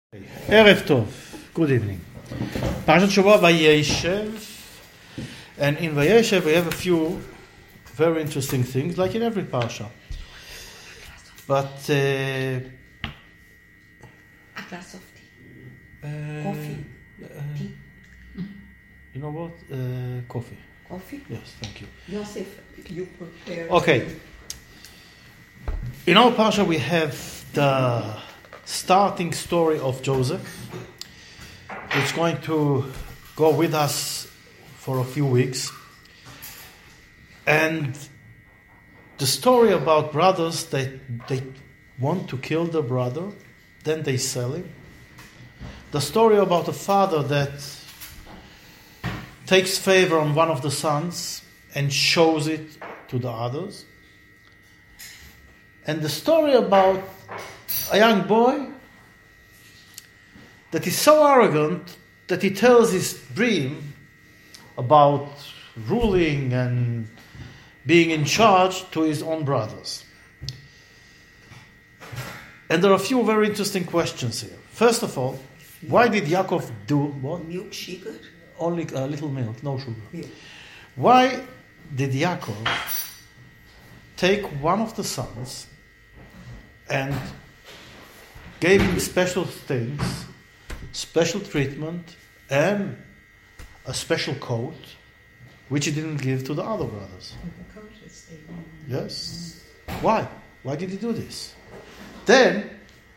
Erev Tov, good evening. Parashat Shavua Vayeshev, and in Vayeshev we have a few very interesting things, like in every parsha. But A glass of tea. Coffee. Tea. You know what? Coffee. Coffee? Yes, thank you. Yosef, you prepare. Okay. In our parsha we have the starting story of Joseph. It's going to go with us for a few weeks. And the story about brothers, they want to kill their brother, then they sell him. The story about a father that takes favor on one of the sons and shows it to the others. And the story about a young boy that is so arrogant that he tells his dream about ruling and being in charge to his own brothers. And there are a few very interesting questions here. First of all, why did Yaakov do what? Milk, sugar? Only a little milk, no sugar. Milk. Why did Yaakov take one of the sons and gave him special things, special treatment, and a special coat, which he didn't give to the other brothers? Yes. Why? Why did he do this? Then,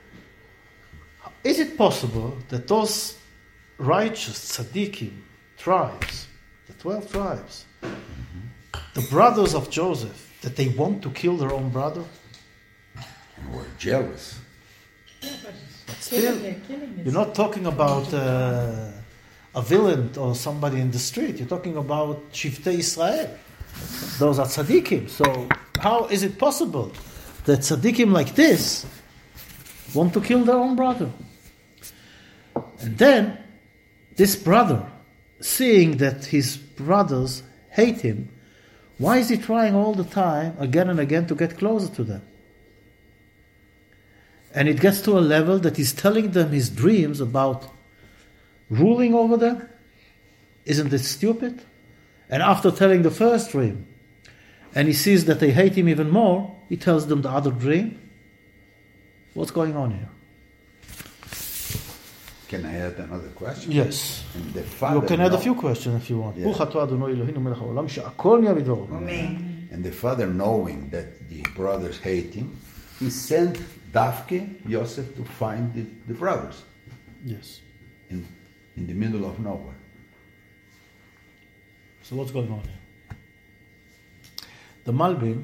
is it possible that those righteous tzaddikim tribes, the 12 tribes, the brothers of Joseph, that they want to kill their own brother? We're jealous. But still, you're not talking about a villain or somebody in the street. You're talking about Shivtei Israel. Those are tzaddikim. So how is it possible that tzaddikim like this want to kill their own brother? And then, this brother, seeing that his brothers hate him, why is he trying all the time, again and again, to get closer to them? And it gets to a level that he's telling them his dreams about ruling over them. Isn't this stupid? And after telling the first dream, and he sees that they hate him even more, he tells them the other dream. What's going on here? Can I add another question? Yes. And the father You can add a few questions if you want. Yeah. Amen. And the father, knowing that the brothers hate him, he sent Dafke, Yosef, to find the brothers Yes. in the middle of nowhere. So what's going on here? The Malbim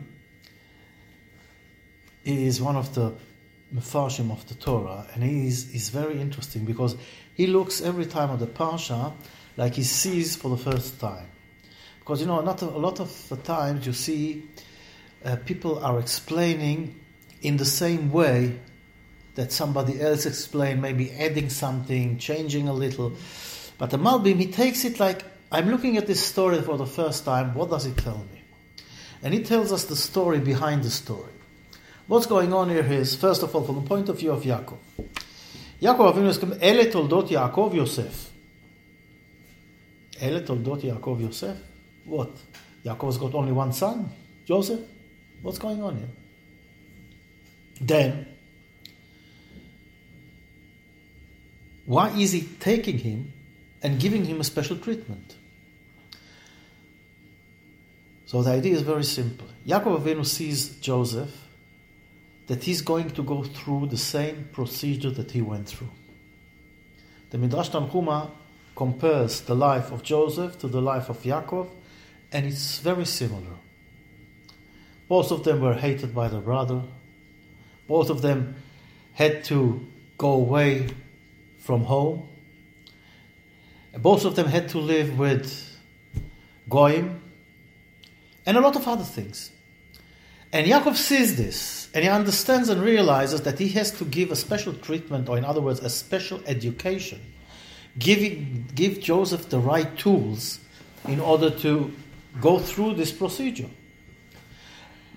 is one of the Mefarshim of the Torah, and he's very interesting because he looks every time at the Parsha like he sees for the first time. Because, not a lot of the times you see people are explaining in the same way that somebody else explained, maybe adding something, changing a little. But the Malbim, he takes it like, I'm looking at this story for the first time, what does it tell me? And he tells us the story behind the story. What's going on here is, first of all, from the point of view of Yaakov. Yaakov Avinu is coming, Ele toldot Yaakov Yosef. Ele toldot Yaakov Yosef? What? Yaakov's got only one son? Joseph? What's going on here? Then, why is he taking him and giving him a special treatment? So the idea is very simple. Yaakov Avinu sees Joseph that he's going to go through the same procedure that he went through. The Midrash Tanchuma compares the life of Joseph to the life of Yaakov, and it's very similar. Both of them were hated by their brother. Both of them had to go away from home. Both of them had to live with Goyim and a lot of other things. And Yaakov sees this, and he understands and realizes that he has to give a special treatment, or in other words, a special education. Give Joseph the right tools in order to go through this procedure.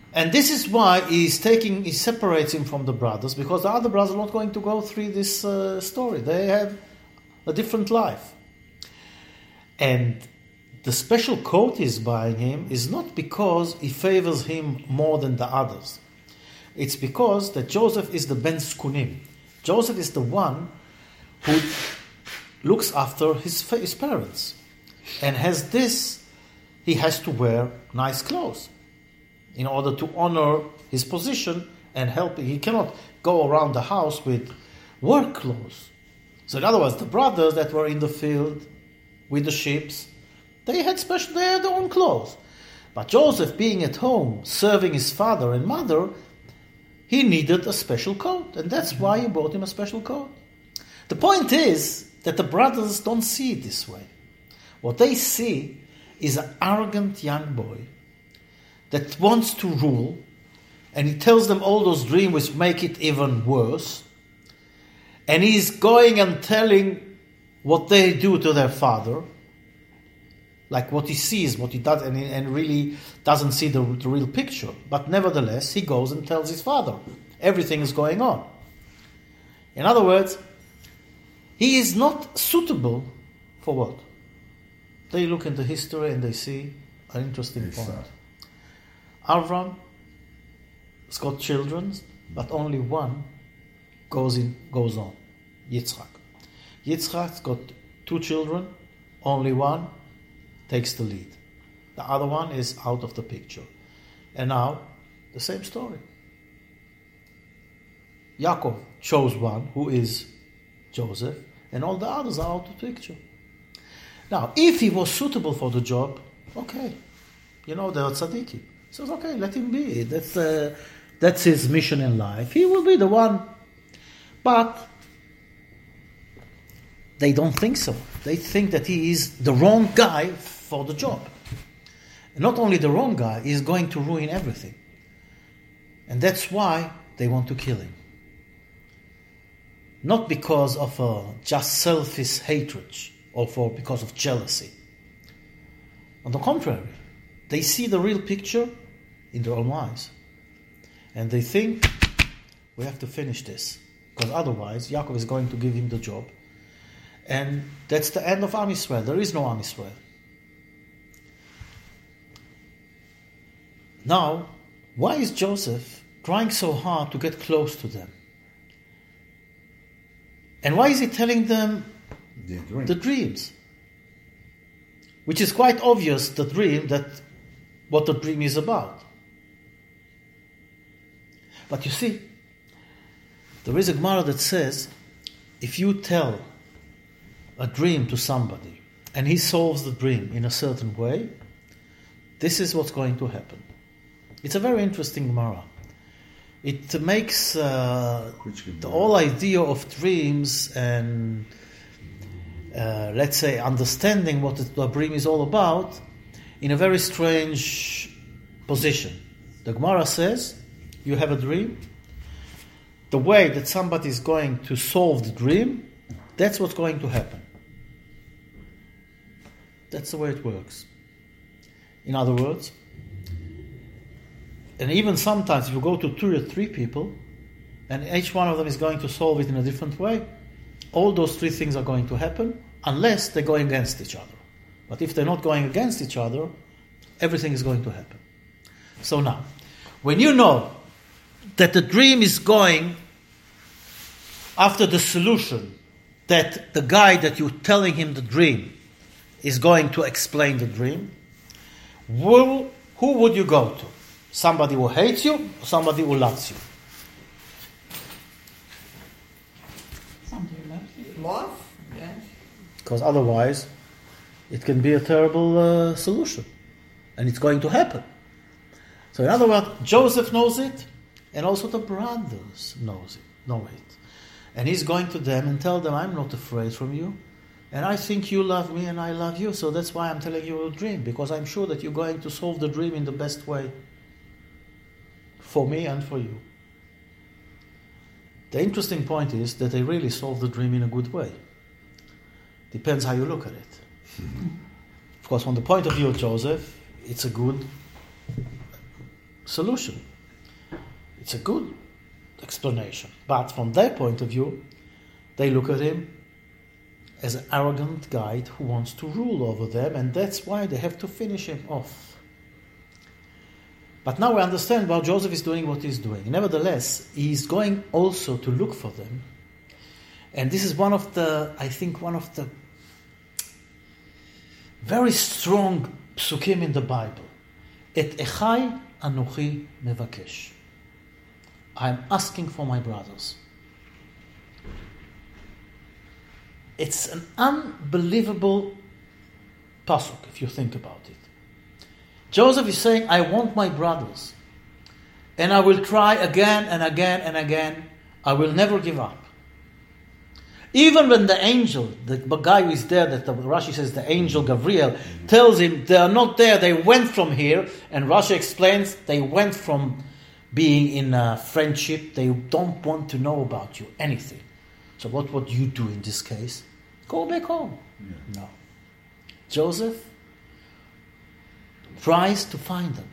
And this is why he separates him from the brothers, because the other brothers are not going to go through this story. They have a different life. And the special coat he's buying him is not because he favors him more than the others. It's because that Joseph is the Ben Skunim. Joseph is the one who looks after his parents. And he has to wear nice clothes in order to honor his position and help. He cannot go around the house with work clothes. So in other words, the brothers that were in the field with the sheep, they had their own clothes. But Joseph, being at home, serving his father and mother, he needed a special coat. And that's why he bought him a special coat. The point is that the brothers don't see it this way. What they see is an arrogant young boy that wants to rule, and he tells them all those dreams which make it even worse. And he's going and telling what they do to their father, like what he sees, what he does, and really doesn't see the real picture. But nevertheless, he goes and tells his father everything is going on. In other words, he is not suitable for what? They look into history and they see an interesting point. Avram has got children, but only one goes on. Yitzchak. Yitzchak's got 2 children, only one takes the lead. The other one is out of the picture. And now, the same story. Yaakov chose one, who is Joseph, and all the others are out of the picture. Now, if he was suitable for the job, okay. They are tzaddikim. He says, okay, let him be. That's his mission in life. He will be the one. But they don't think so. They think that he is the wrong guy for the job. And not only the wrong guy, he is going to ruin everything. And that's why they want to kill him. Not because of just selfish hatred or because of jealousy. On the contrary, they see the real picture in their own eyes. And they think, we have to finish this. Because otherwise, Yaakov is going to give him the job. And that's the end of Am Yisrael. There is no Am Yisrael. Now, why is Joseph trying so hard to get close to them? And why is he telling them the dreams? Which is quite obvious, the dream, what the dream is about. But you see, there is a Gemara that says, if you tell a dream to somebody and he solves the dream in a certain way, this is what's going to happen. It's a very interesting Gemara. It makes the whole idea of dreams and let's say understanding what the dream is all about in a very strange position. The Gemara says, you have a dream. The way that somebody is going to solve the dream, that's what's going to happen. That's the way it works. In other words, and even sometimes if you go to 2 or 3 people, and each one of them is going to solve it in a different way, all those 3 things are going to happen unless they're going against each other. But if they're not going against each other, everything is going to happen. So now, when you know that the dream is going after the solution, that the guy that you're telling him the dream is going to explain the dream, who would you go to? Somebody who hates you or somebody who loves you? Somebody who loves you. Love? Yes. Because otherwise, it can be a terrible solution. And it's going to happen. So in other words, Joseph knows it, and also the brothers know it. And he's going to them and tell them, I'm not afraid from you. And I think you love me and I love you. So that's why I'm telling you a dream. Because I'm sure that you're going to solve the dream in the best way. For me and for you. The interesting point is that they really solve the dream in a good way. Depends how you look at it. Of course, from the point of view of Joseph, it's a good solution. It's a good explanation. But from their point of view, they look at him as an arrogant guy who wants to rule over them, and that's why they have to finish him off. But now we understand why Joseph is doing what he's doing. Nevertheless, he's going also to look for them. And this is one of the very strong psukim in the Bible. Et echai anochi mevakesh. I'm asking for my brothers. It's an unbelievable pasuk if you think about it. Joseph is saying, I want my brothers. And I will try again and again and again. I will never give up. Even when the angel, the guy who is there, that the Rashi says the angel Gabriel, tells him they are not there, they went from here. And Rashi explains they went from being in a friendship. They don't want to know about you, anything. So what would you do in this case? Go back home. Yeah. No. Joseph tries to find them.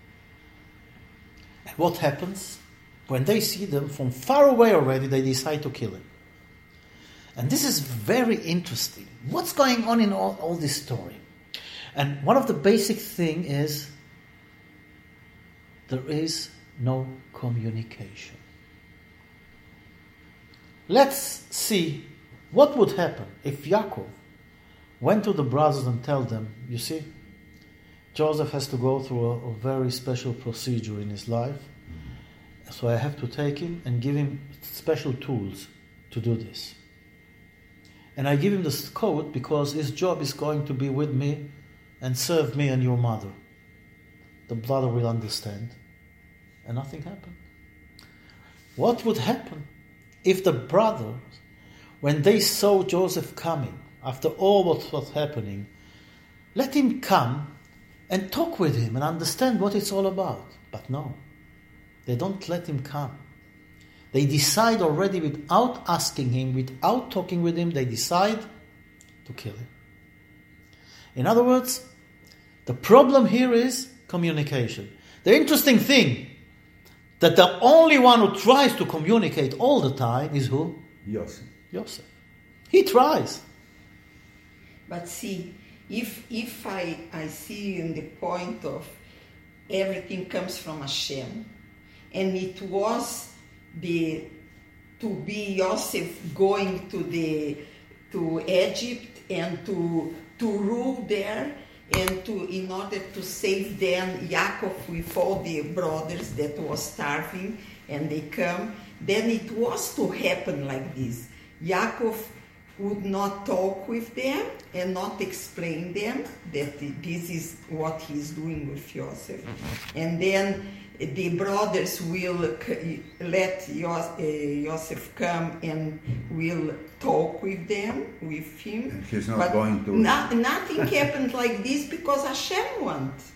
And what happens? When they see them from far away already, they decide to kill him. And this is very interesting. What's going on in all this story? And one of the basic things is there is no communication. Let's see what would happen if Yaakov went to the brothers and tell them, you see, Joseph has to go through a very special procedure in his life, so I have to take him and give him special tools to do this. And I give him this coat because his job is going to be with me and serve me and your mother. The brother will understand. And nothing happened. What would happen if the brothers, when they saw Joseph coming, after all what was happening, let him come and talk with him and understand what it's all about? But no, they don't let him come. They decide already without asking him, without talking with him, they decide to kill him. In other words, the problem here is communication. The interesting thing, that the only one who tries to communicate all the time is who? Yosef. He tries. But see, if I see in the point of everything comes from Hashem, and it was to be Yosef going to Egypt and to rule there, and in order to save them Yaakov with all the brothers that was starving, and they come, then it was to happen like this. Yaakov would not talk with them and not explain them that this is what he's doing with Yosef, and then the brothers will let Yosef come and will talk with him. And he's not going to... Nothing happened like this because Hashem wants.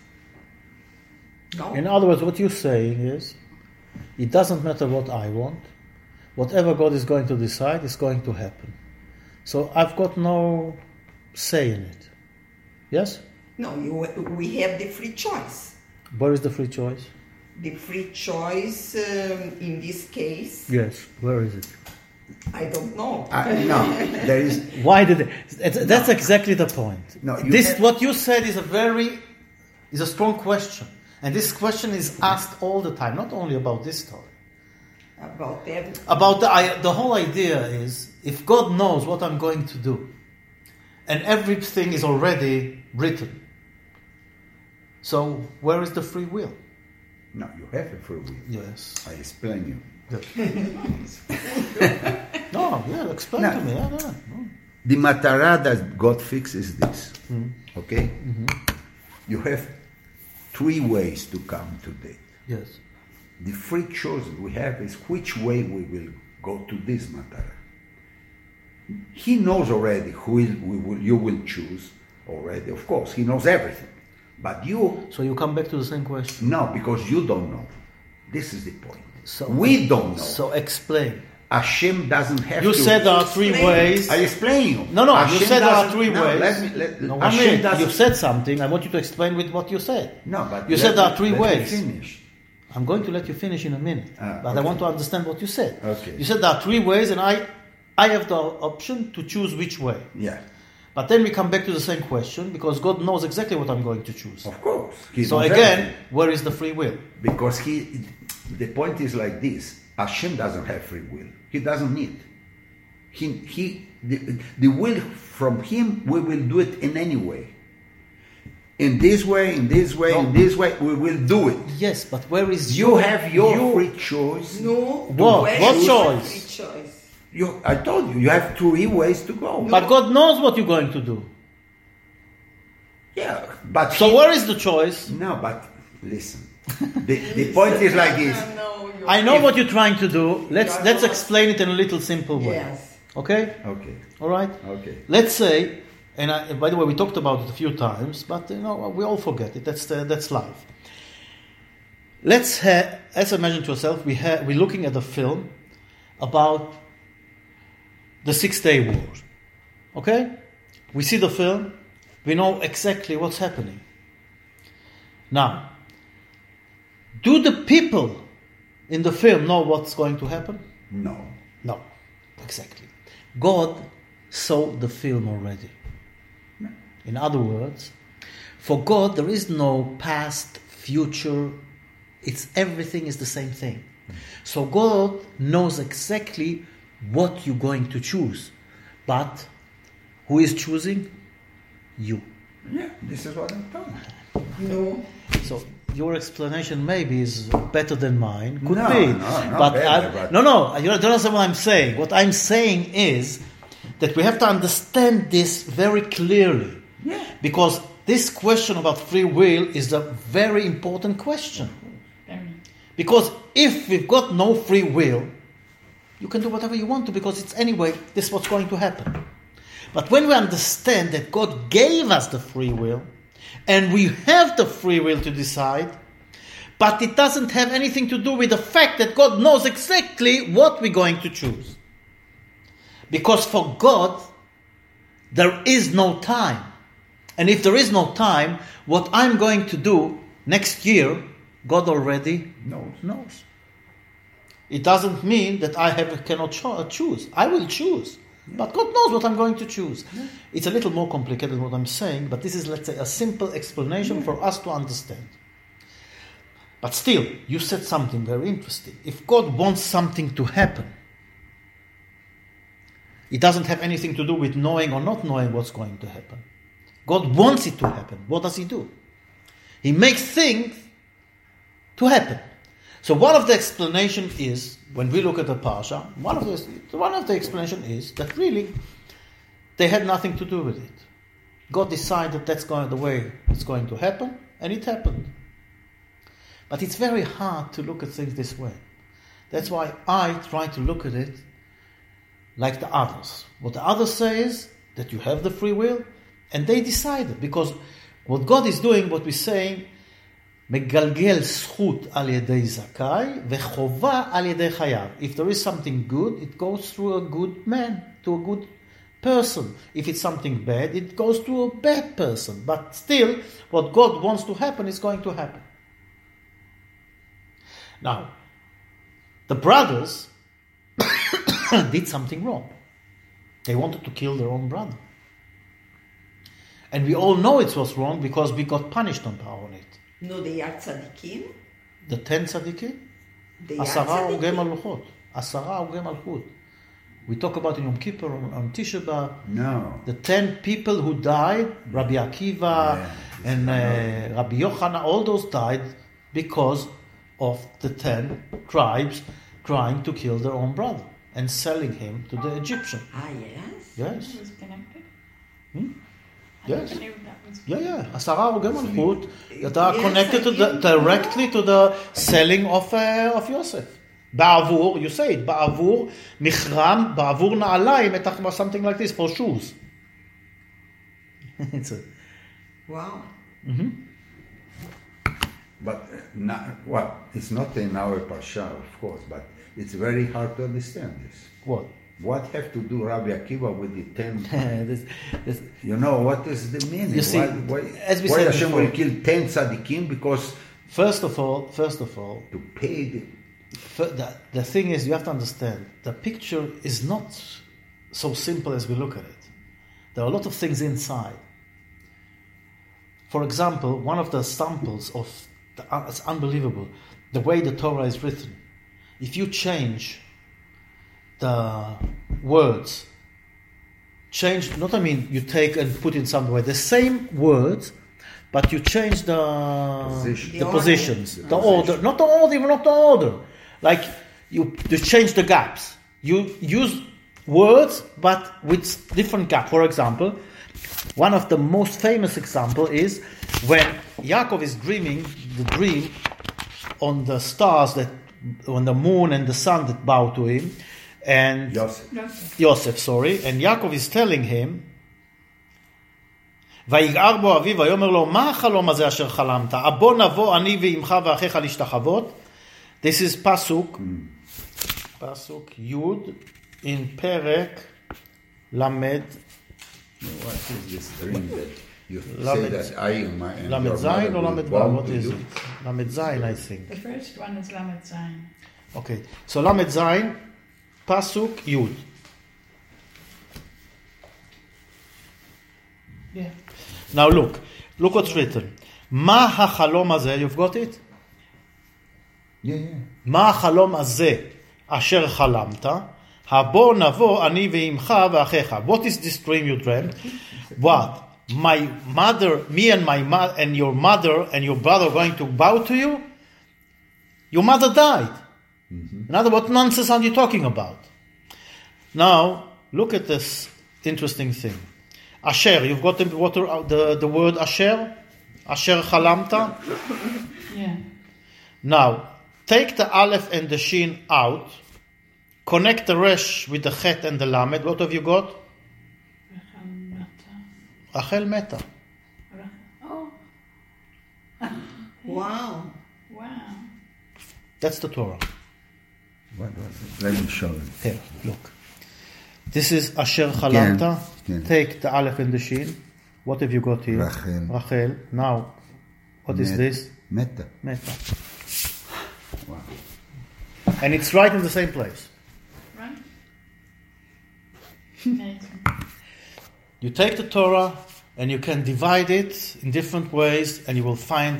No? In other words, what you're saying is, it doesn't matter what I want. Whatever God is going to decide is going to happen. So I've got no say in it. Yes? No, we have the free choice. Where is the free choice? The free choice in this case. Yes, where is it? I don't know. No, there is. Why did it? That's exactly the point. No, what you said is a strong question, and this question is asked all the time, not only about this story. About everything. About the whole idea is, if God knows what I'm going to do, and everything is already written, so where is the free will? No, you have a free will. Yes. I explain you. Explain to me. No. The matara that God fixes this. Okay? Mm-hmm. You have 3 ways to come to that. Yes. The free choice we have is which way we will go to this matara. He knows already who you will choose already. Of course, he knows everything. But you... So you come back to the same question? No, because you don't know. This is the point. So we don't know. So explain. Hashem doesn't have to... You said there are 3 ways. I explain you. No, Hashem you said there are 3 ways. Hashem doesn't... You said something. I want you to explain with what you said. No, but... You said there are 3 ways. Finish. I'm going to let you finish in a minute, but I okay. want to understand what you said. Okay. You said there are three ways, and I have the option to choose which way. Yeah, But then we come back to the same question, because God knows exactly what I'm going to choose. of course. He So knows again, everything. where is the free will? Because the point is like this: Hashem doesn't have free will. He doesn't need. The will from him, we will do it in any way. In this way, in this way, in this way, we will do it. Yes, but where is You have your free choice. No. What? where What is choice? free choice? I told you have 3 ways to go. But God knows what you're going to do. Yeah, but So where is the choice? no, but listen. The point is like this. No, you're- I know what you're trying to do. Let's explain it in a little simple way. Yes. Okay? Okay, All right? okay. Let's say, and by the way, we talked about it a few times, but we all forget it. That's life. Let's imagine to yourself we're looking at a film about the 6-Day War. Okay? We see the film. We know exactly what's happening. Now, do the people in the film know what's going to happen? No. No, exactly. God saw the film already. In other words, for God there is no past, future. Everything is the same thing. So God knows exactly what you're going to choose. But who is choosing? You. Yeah, this is what I'm telling you. No. So your explanation maybe is better than mine. Could No, be. no, not but better, but- no. You don't understand what I'm saying. What I'm saying is that we have to understand this very clearly. Yeah. Because this question about free will is a very important question. Because if we've got no free will, you can do whatever you want to, because it's anyway, this is what's going to happen. But when we understand that God gave us the free will, and we have the free will to decide, but it doesn't have anything to do with the fact that God knows exactly what we're going to choose. Because for God, there is no time. And if there is no time, what I'm going to do next year, God already knows. It doesn't mean that I cannot choose. I will choose. But God knows what I'm going to choose. Yeah. It's a little more complicated than what I'm saying, but this is, let's say, a simple explanation for us to understand. But still, you said something very interesting. If God wants something to happen, it doesn't have anything to do with knowing or not knowing what's going to happen. God wants it to happen. What does He do? He makes things to happen. So one of the explanation is, when we look at the Parsha, one of the explanation is that really they had nothing to do with it. God decided that's the way it's going to happen, and it happened. But it's very hard to look at things this way. That's why I try to look at it like the others. What the others say is that you have the free will, and they decided. Because what God is doing, what we're saying, מגלגל זכות על ידי זכאי וחובה על ידי חייב. If there is something good, it goes through a good man, to a good person. If it's something bad, it goes to a bad person. But still, what God wants to happen is going to happen. Now, the brothers did something wrong. They wanted to kill their own brother. And we all know it was wrong because we got punished on it. No, they are tzaddikim. The 10 tzaddikim? They are 10 הרוגי tzaddikim. מלכות. 10 הרוגי מלכות. We talk about in Yom Kippur, on Tisha B'Av, No. the 10 people who died, Rabbi Akiva and Rabbi Yochanan, all those died because of the 10 tribes trying to kill their own brother and selling him to the Egyptian. Ah, yes? Yes. It was connected? Yes. I knew that was... Yeah. 10 הרוגי מלכות that are Yes, connected I didn't know. directly to the selling of Yosef. בעבור, you say it, בעבור מכרם, בעבור נעליים, something like this, for shoes. It's a, Wow. But, it's not in our Parsha, of course, but it's very hard to understand this. what? What have to do Rabbi Akiva with the 10? this, You know, what is the meaning? You see, why as we why said Hashem before- will kill 10 tzaddikim because First of all, to pay the thing is, you have to understand, the picture is not so simple as we look at it. There are a lot of things inside. For example, one of the samples of, it's unbelievable, the way the Torah is written. If you change the words, you take and put in some way, the same words, but you change the positions, the order, not the order. Like you change the gaps. You use words, but with different gaps. For example, one of the most famous example is when Yaakov is dreaming the dream on the stars on the moon and the sun that bow to him, and Yosef, and Yaakov is telling him, ויגער בו אביו ויאמר לו מה החלום הזה אשר חלמת הבוא נבוא אני ואימך ואחיך להשתחוות. This is pasuk Yud in Perek Lamed. What is this dream that you say that I and my and Lamed Zayin or Lamed Vav? What is it? Lamed Zayin, I think. The first one is Lamed Zayin. Okay, so Lamed Zayin, pasuk Yud. Yeah. Now look what's written. מה החלום הזה? You've got it? Yeah. מה החלום הזה אשר חלמת? הבוא נבוא אני ואימך ואחיך. What is this dream you dreamt? What? My mother, me and my mother and your mother and your brother are going to bow to you? Your mother died. In other words, what nonsense are you talking about? Now, look at this interesting thing. Asher, you've got the word Asher? Asher Chalamta? Yeah. Now, take the Aleph and the Shin out, connect the Resh with the Chet and the Lamed. What have you got? Rachel Meta. Oh. Wow. That's the Torah. What was it? Let me show you. Here, look. This is Asher Chalamta. Yeah. Take the Aleph and the Shin. What have you got here? Rachel. Now, what is this? Meta. Wow. And it's right in the same place. Right? Amazing. You take the Torah and you can divide it in different ways and you will find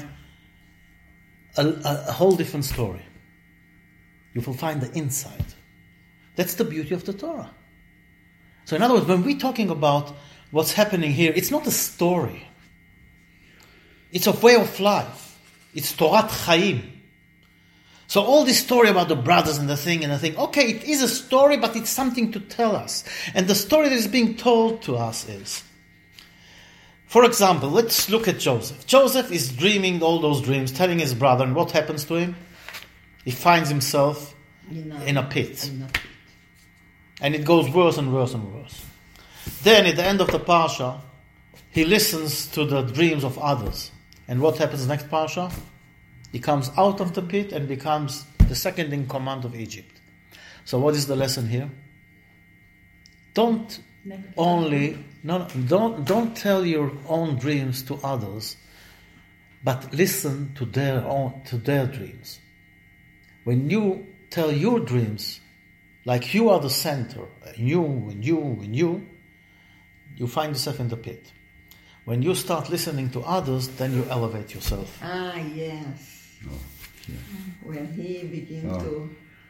a whole different story. You will find the inside. That's the beauty of the Torah. So in other words, when we're talking about what's happening here, it's not a story. It's a way of life. It's Torat Chaim. So all this story about the brothers and the thing, okay, it is a story, but it's something to tell us. And the story that is being told to us is, for example, let's look at Joseph. Joseph is dreaming all those dreams, telling his brother, and what happens to him? He finds himself in a pit. And it goes worse and worse and worse. Then at the end of the Parsha, he listens to the dreams of others. And what happens next Parsha? He comes out of the pit and becomes the second in command of Egypt. So what is the lesson here? Don't tell your own dreams to others, but listen to their dreams. When you tell your dreams, like you are the center, and you find yourself in the pit. When you start listening to others, then you elevate yourself. Ah, yes. Oh, yeah. When he begins to...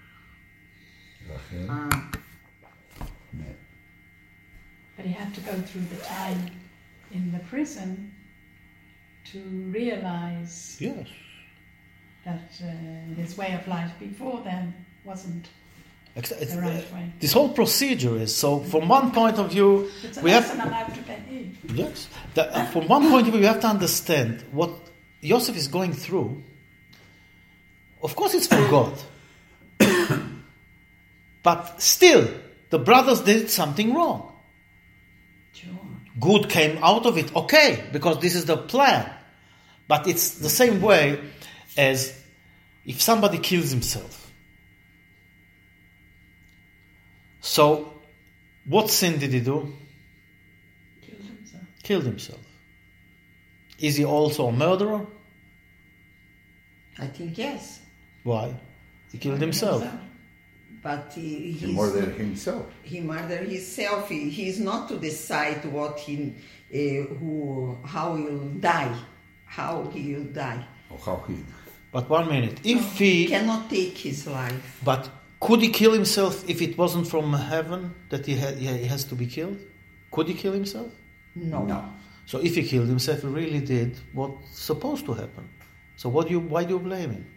But he had to go through the time in the prison to realize that his way of life before then wasn't the right way. This whole procedure is, so from one point of view, it's a we lesson have... allowed to get in. Yes. From one point of view, we have to understand what Yosef is going through. Of course it's for God. But still, the brothers did something wrong. Sure. Good came out of it, okay, because this is the plan. But it's the same way as if somebody kills himself. So, what sin did he do? Killed himself. Is he also a murderer? I think yes. Why? He killed himself. But He murdered himself. He murdered himself. He's not to decide how he'll die. How he will die. Or how he... But 1 minute. If he cannot take his life. But could he kill himself if it wasn't from heaven that he has to be killed? Could he kill himself? No. So if he killed himself, he really did what's supposed to happen. So why do you blame him?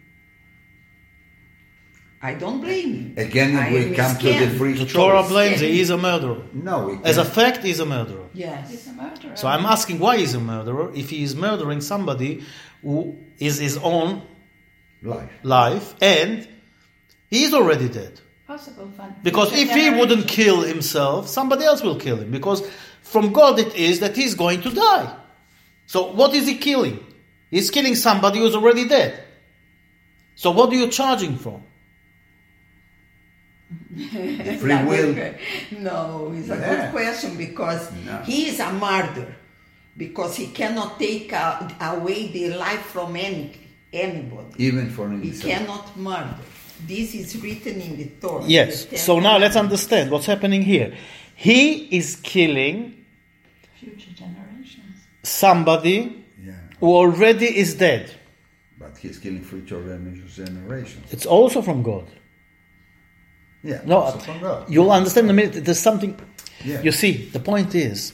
I don't blame him. Again, we come to the free choice. The Torah blames him. He's a murderer. No, as a fact, he's a murderer. Yes. He's a murderer. So I'm asking why he's a murderer if he is murdering somebody who is his own life and he is already dead. Possible fun. Because if he wouldn't kill himself, somebody else will kill him. Because from God it is that he's going to die. So what is he killing? He's killing somebody who's already dead. So what are you charging for? Free will. No, it's a good question because he is a murderer. Because he cannot take away the life from anybody. Even for himself. He cannot murder. This is written in the Torah. Yes. So now let's understand what's happening here. He is killing future generations. Somebody who already is dead. But he's killing future generations. It's also from God. Yeah. No, also from God. You'll understand in a minute. There's something. Yeah. You see, the point is.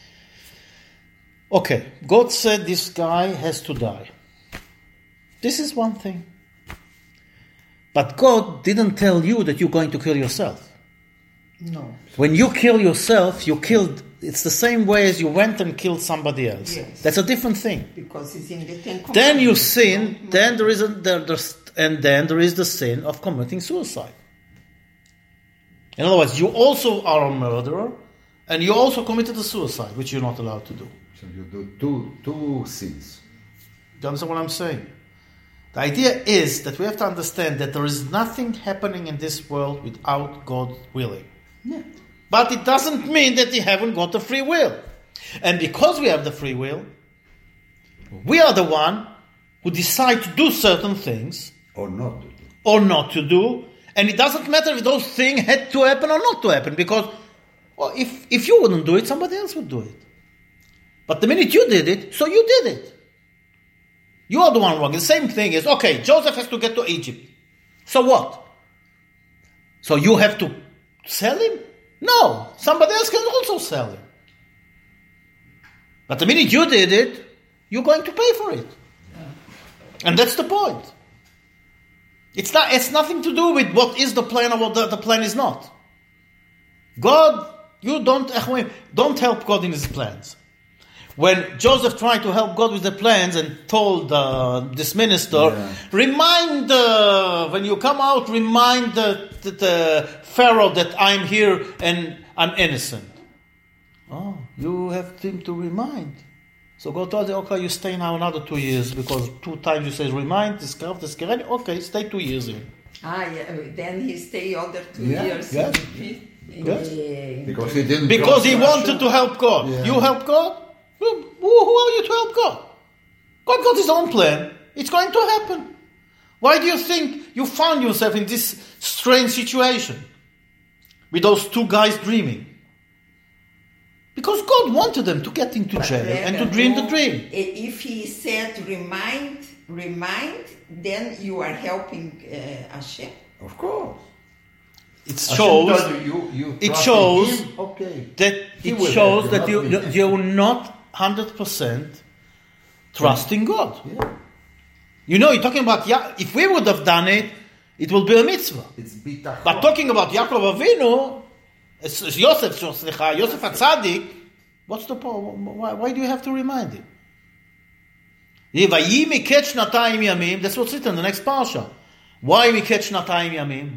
Okay, God said this guy has to die. This is one thing. But God didn't tell you that you're going to kill yourself. No. When you kill yourself, you killed. It's the same way as you went and killed somebody else. Yes. That's a different thing. Because it's in the Ten Commandments. Then you sin. Then there is the sin of committing suicide. In other words, you also are a murderer, and you also committed a suicide, which you're not allowed to do. So you do two sins. Do you understand what I'm saying? The idea is that we have to understand that there is nothing happening in this world without God willing. Yeah. But it doesn't mean that we haven't got the free will. And because we have the free will, we are the one who decide to do certain things. Or not to do. Or not to do. And it doesn't matter if those things had to happen or not to happen. Because if you wouldn't do it, somebody else would do it. But the minute you did it, so you did it. You are the one wrong. The same thing is, okay, Joseph has to get to Egypt. So what? So you have to sell him? No. Somebody else can also sell him. But the minute you did it, you're going to pay for it. And that's the point. It's nothing to do with what is the plan or what the plan is not. God, you don't help God in his plans. When Joseph tried to help God with the plans and told this minister, remind, when you come out, remind the Pharaoh that I'm here and I'm innocent. Oh, you have him to remind. So God told him, okay, you stay now another 2 years because 2 times you say remind, okay, stay 2 years in. Then he stay other 2 years. Yes. Because he wanted to help God. Yeah. You help God? Who are you to help God? God got his own plan. It's going to happen. Why do you think you found yourself in this strange situation with those 2 guys dreaming? Because God wanted them to get into jail and to dream the dream. If he said remind, then you are helping Hashem. Of course. It shows that you're not 100% trusting God. Yeah. You know, you're talking about, if we would have done it, it will be a mitzvah. It's bitachon. But talking about Yaakov Avinu, Yosef HaTzadik, what's the point? Why do you have to remind him? That's what's written in the next parsha. Why we catch Natayim Yamim?